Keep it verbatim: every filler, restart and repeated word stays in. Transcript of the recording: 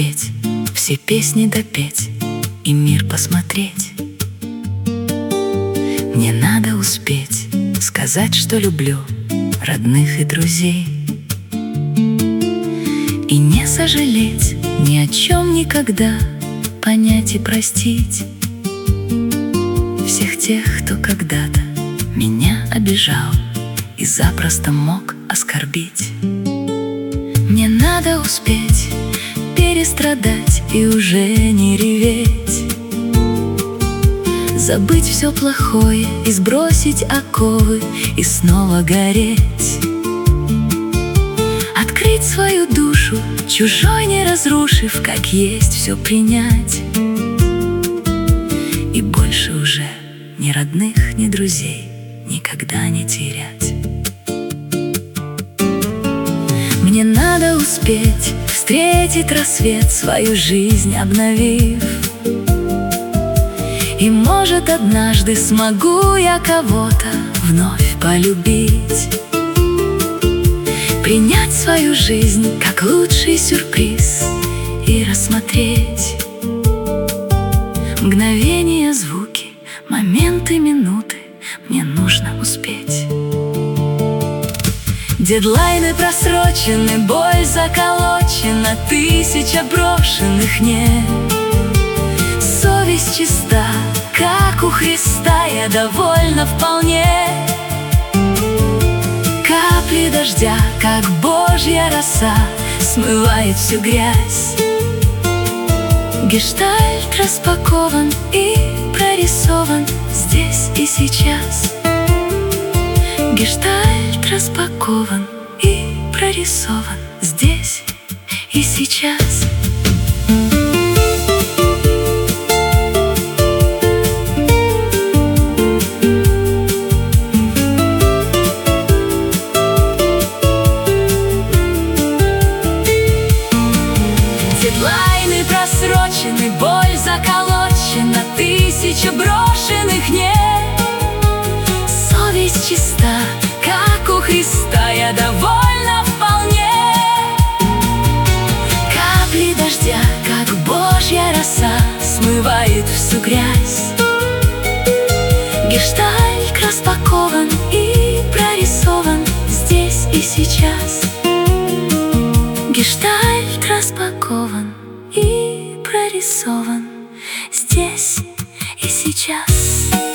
успеть все песни допеть и мир посмотреть. Мне надо успеть сказать, что люблю родных и друзей, и не сожалеть ни о чем никогда, понять и простить всех тех, кто когда-то меня обижал и запросто мог оскорбить. Мне надо успеть перестрадать и уже не реветь, забыть все плохое и сбросить оковы и снова гореть, открыть свою душу, чужой не разрушив, как есть все принять, и больше уже ни родных, ни друзей никогда не терять. Мне надо успеть встретить рассвет, свою жизнь обновив, и, может, однажды смогу я кого-то вновь полюбить, принять свою жизнь как лучший сюрприз и рассмотреть мгновения, звуки, моменты, минуты. Мне нужно успеть. Дедлайны просрочены, боль заколочена, тысяча брошенных нет. Совесть чиста, как у Христа, я довольна вполне. Капли дождя, как Божья роса, смывает всю грязь. Гештальт распакован и прорисован здесь и сейчас. Гештальт распакован и прорисован здесь и сейчас. Дедлайны просрочены, боль заколочена, тысяча брошенных нет. Совесть чиста, как у Христа, я довольна вполне. Капли дождя, как Божья роса, смывает всю грязь. Гештальт распакован и прорисован здесь и сейчас. Гештальт распакован и прорисован здесь и сейчас.